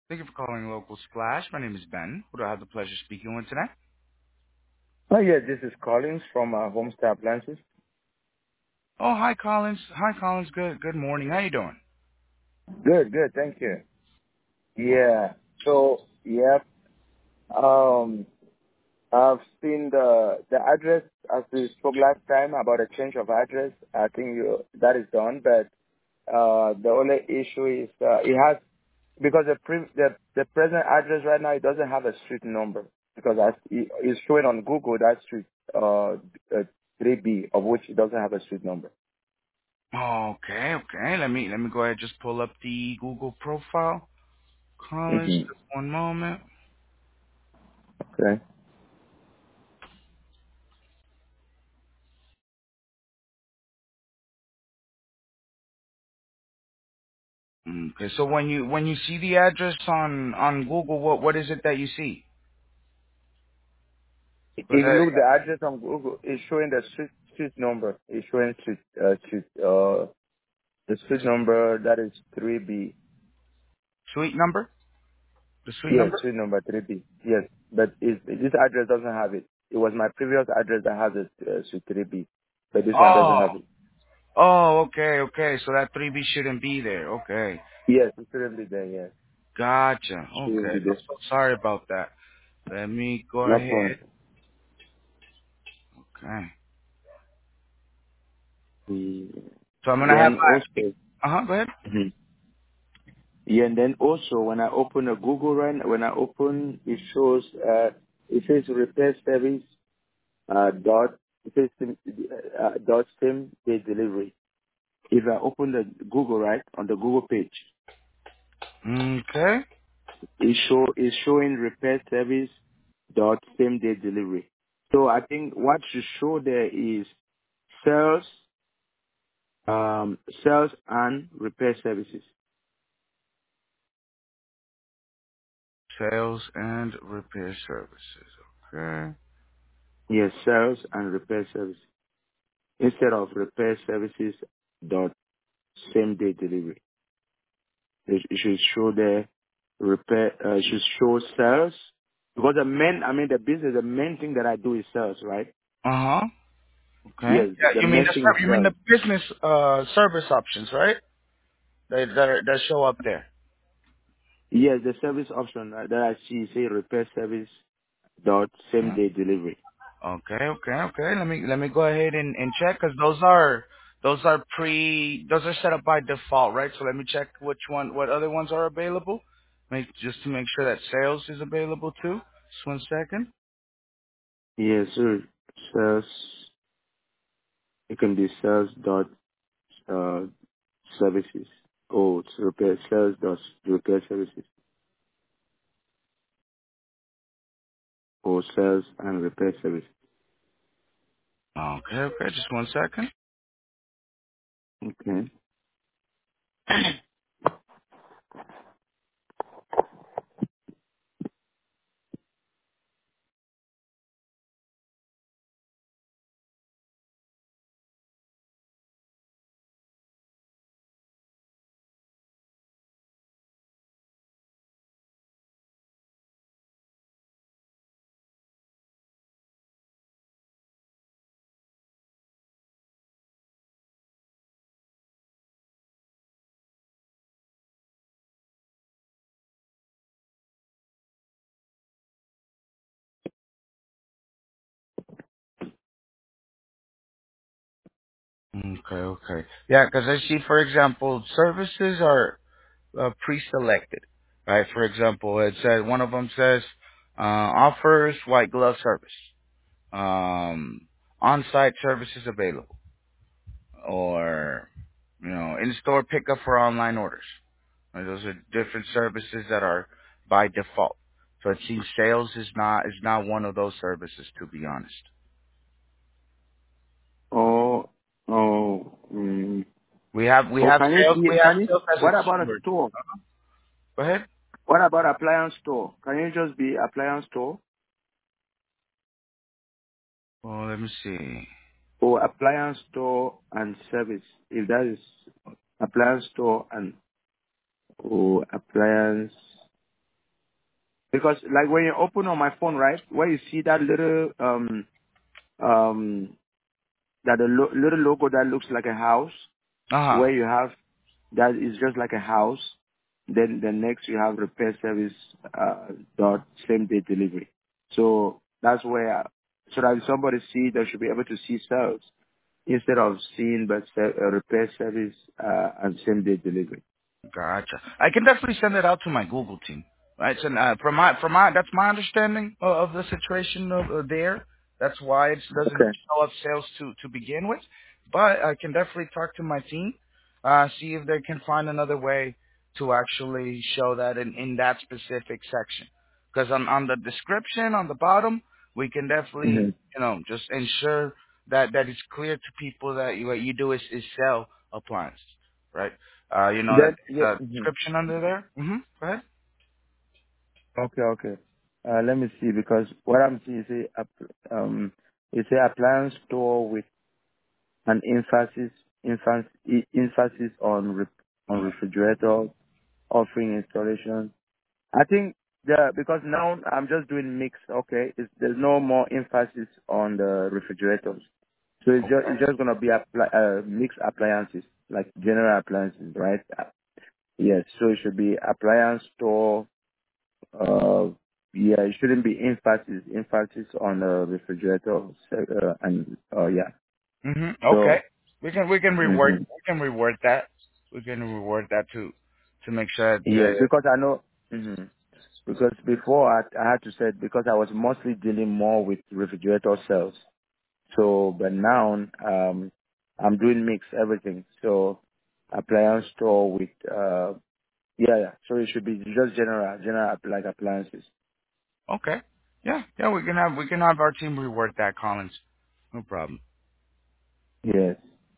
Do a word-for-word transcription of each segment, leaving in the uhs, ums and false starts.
Thank you for calling Local Splash. My name is Ben. Who do I have the pleasure of speaking with today? Oh yeah, this is Collins from uh, Homestar Appliances. Oh, hi, Collins. Hi, Collins. Good good morning. How you doing? Good, good, thank you. Yeah. So yeah, um, I've seen the the address as we spoke last time about a change of address. I think you, that is done, but uh, the only issue is uh, it has because the pre, the the present address right now it doesn't have a street number because as it, it's showing on Google that street uh, uh three B of which it doesn't have a street number. Okay, okay. Let me let me go ahead and just pull up the Google profile. Collins, hmm just one moment. Okay. Okay, so when you when you see the address on on Google, what what is it that you see? If Was you that look the address on Google, it's showing the street street number. It's showing street uh, street uh the street number that is three B. suite number? The suite Yes, number? street number three B. Yes, but it, this address doesn't have it. It was my previous address that has it uh, street three B, but this one doesn't Oh, have it. oh, okay, okay. So that three B shouldn't be there. Okay, Yes, it shouldn't be there. Yes, gotcha. shouldn't Okay, be I'm there. so sorry about that. Let me go No ahead. problem. Okay. Mm. So I'm gonna have Then my. also, Uh huh. Go ahead. Mhm. Yeah, and then also when I open a Google right, when I open, it shows uh it says repair service uh, dot system uh, dot same day delivery. If I open the Google right on the Google page, Okay. it show is showing repair service dot same day delivery. So I think what should show there is sales, um, sales and repair services. Sales and repair services. Okay. Yes, sales and repair services instead of repair services dot same day delivery. It, it should show the repair. Uh, it should show sales because the main, I mean, the business, the main thing that I do is sales, right? Uh huh. Okay. Yes, Yeah. the You mean main the thing is ser- you mean sales. the business uh service options, right? That that, are, that show up there. Yes, the service option uh, that I see say repair service dot same Mhm. day delivery. Okay. Okay. Okay. Let me let me go ahead and and check because those are those are pre those are set up by default, right? So let me check which one what other ones are available. Make just to make sure that sales is available too. Just one second. Yes, sir. Sales. It can be sales dot uh, services or it's repair sales dot repair services or sales and repair services. Okay. Okay. Just one second. Okay. Okay, okay. Yeah, because I see, for example, services are uh, pre-selected, right? For example, it says one of them says uh, offers white glove service, um, on-site services available, or you know, in-store pickup for online orders. Right? Those are different services that are by default. So it seems sales is not is not one of those services, to be honest. Oh, oh. Mm. We have we Or have can it sales be, we have can it, sales as a what about a keyword. store? Go ahead. What about appliance store? Can it just be appliance store Well, let me see. or appliance store and service? If that is appliance store and or appliance. Because like when you open on my phone, right, where you see that little um um that the lo- little logo that looks like a house, Uh huh. where you have that is just like a house. Then the next you have repair service uh, dot same day delivery. So that's where so that if somebody see they should be able to see sales instead of seeing but se- uh, repair service uh, and same day delivery. Gotcha. I can definitely send it out to my Google team. Right. So uh, from my from my that's my understanding of, of the situation of, uh, there. That's why it doesn't Okay. show up sales to to begin with. But I can definitely talk to my team, uh, see if they can find another way to actually show that in, in that specific section. Because on on the description on the bottom, we can definitely hmm you know just ensure that that it's clear to people that you, what you do is is sell appliances, right? Uh, you know that Then yeah. there's a hmm description under there. Mm-hmm. Go ahead. Okay. Okay. Uh, let me see because what I'm seeing is a app- um it's a appliance store with an emphasis emphasis emphasis on re- on refrigerator offering installation. I think the because now I'm just doing mix. Okay, it's, there's no more emphasis on the refrigerators, so it's just it's just gonna be appli- uh, mixed appliances like general appliances, right? Uh, Yes, so it should be appliance store. Uh, yeah, it shouldn't be emphasis emphasis on the refrigerator uh, and uh, yeah. Mm-hmm. Okay. So. We can we can reword Mhm. we can reword that. We can reword that to to make sure Yes, that. because I know, hmm because before I, I had to say, because I was mostly dealing more with refrigerator sales. So, but now, um, I'm doing mix everything. So, appliance store with, uh, yeah, yeah. So it should be just general, general app- like appliances. Uh, okay. Yeah. Yeah. We can have we can have our team reword that, Collins. No problem. Yes.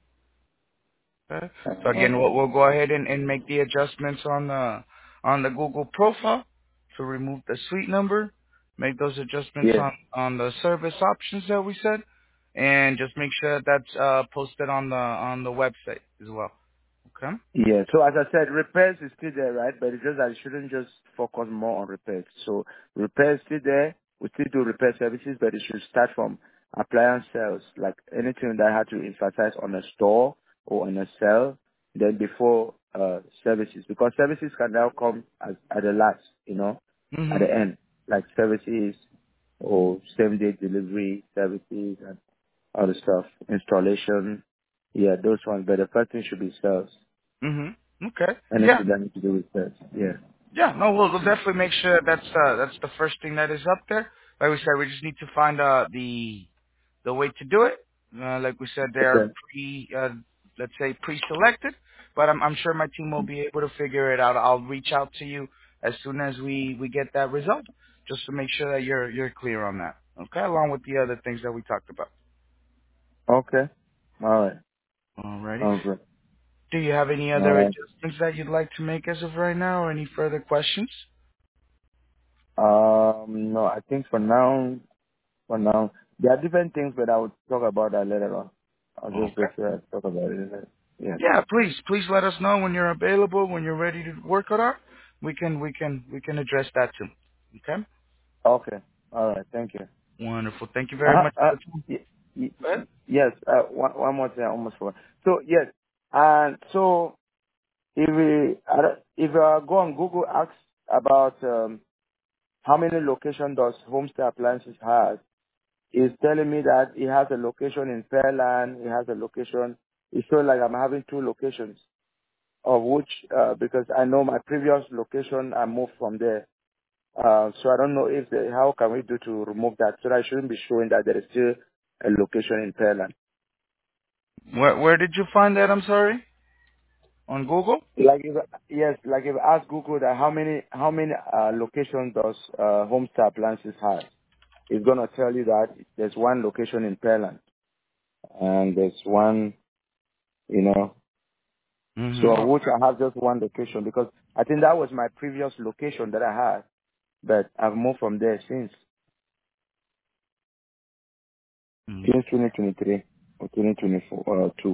Okay. So again, Um, we'll, we'll go ahead and, and make the adjustments on the on the Google profile to remove the suite number. Make those adjustments yes. on on the service options that we said, and just make sure that's uh, posted on the on the website as well. Okay. Yeah. So as I said, repairs is still there, right? But it's just that I shouldn't just focus more on repairs. So repairs still there. We still do repair services, but it should start from appliance sales, like anything that I had to emphasize on a store or on a sale, then before uh services, because services can now come as at the last, you know, at the Mhm. end, like services or same day delivery services and other stuff, installation. Yeah, those ones. But the first thing should be sales. Mhm. Okay. Yeah. Anything that needs to do with that. Yeah. Yeah. No, we'll, we'll definitely make sure that's uh, that's the first thing that is up there. Like we said, we just need to find uh, the the way to do it. Uh, like we said, they are Okay. pre, uh, let's say pre-selected, but I'm, I'm sure my team will be able to figure it out. I'll reach out to you as soon as we, we get that result, just to make sure that you're you're clear on that. Okay, along with the other things that we talked about. Okay. All right. Alrighty. Sounds good. Do you have any All other right. adjustments that you'd like to make as of right now, or any further questions? Um, no, I think for now, for now, there are different things, but I will talk about that later on. I'll just go Okay. through and talk about it later. Yeah. Yeah, please, please let us know when you're available, when you're ready to work on it. We can, we can, we can address that too. Okay. Okay. All right. Thank you. Wonderful. Thank you very Uh, much uh, for the time. y- y- Go ahead. y- yes. Uh, one, one more thing. I almost forgot. So yes. And so if we, I don't- if I go on Google, asks about um, how many location does Homestay Appliances have, is telling me that he has a location in Fairland, he has a location. It shows like I'm having two locations, of which, uh, because I know my previous location, I moved from there. Uh, so I don't know if the, how can we do to remove that so that I shouldn't be showing that there is still a location in Fairland. Where where did you find that? I'm sorry. On Google? Like if, yes, like if I ask Google that how many, how many, uh, locations does, uh, Homestar Appliances have? It's gonna tell you that there's one location in Fairland and there's one, you know, Mm-hmm. so which I have just one location because I think that was my previous location that I had, but I've moved from there since Mm, since twenty twenty-three or twenty twenty-four uh, two.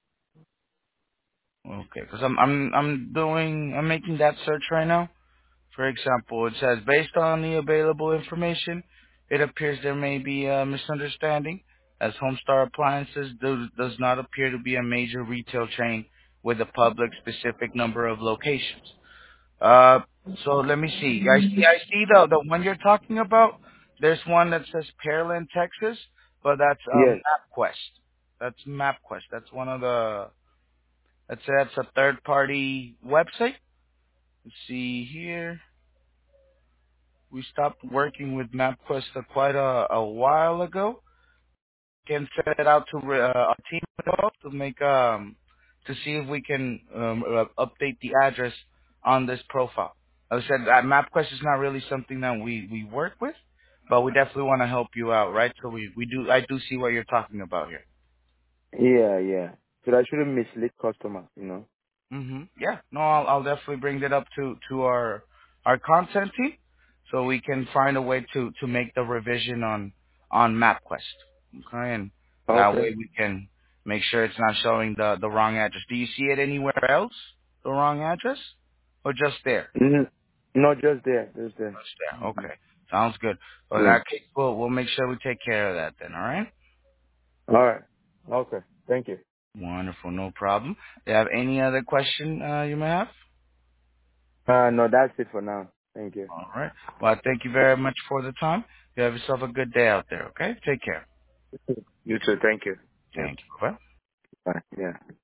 okay, because I'm I'm I'm doing I'm making that search right now For example, it says, based on the available information, it appears there may be a misunderstanding, as Homestar Appliances do, does not appear to be a major retail chain with a public specific number of locations. Uh, so let me see. I see, I see the the one you're talking about. There's one that says Pearland, Texas, but that's um, Yes. MapQuest. That's MapQuest. That's one of the. That's that's a third party website. Let's see here. We stopped working with MapQuest uh, quite a, a while ago. Can set it out to uh, our team to make um to see if we can um, uh, update the address on this profile. As I said, uh, MapQuest is not really something that we we work with, but we definitely want to help you out, right? So we we do I do see what you're talking about here. Yeah, yeah. So I shouldn't mislead customers, you know. hmm Yeah, no, I'll, I'll definitely bring that up to to our our content team, so we can find a way to to make the revision on on MapQuest. Okay, and that Okay. way we can make sure it's not showing the the wrong address. Do you see it anywhere else, the wrong address, or just there? Mm, not just there, just there. Just there. Okay, sounds good. Well, in Yeah. that case, we'll we'll make sure we take care of that then. All right. All right. Okay. Thank you. Wonderful, no problem. Do you have any other question uh, you may have? Uh, no, that's it for now. Thank you. All right. Well, thank you very much for the time. You have yourself a good day out there, okay? Take care. You too. Thank you. Yeah. Thank you. Bye. Bye. Yeah.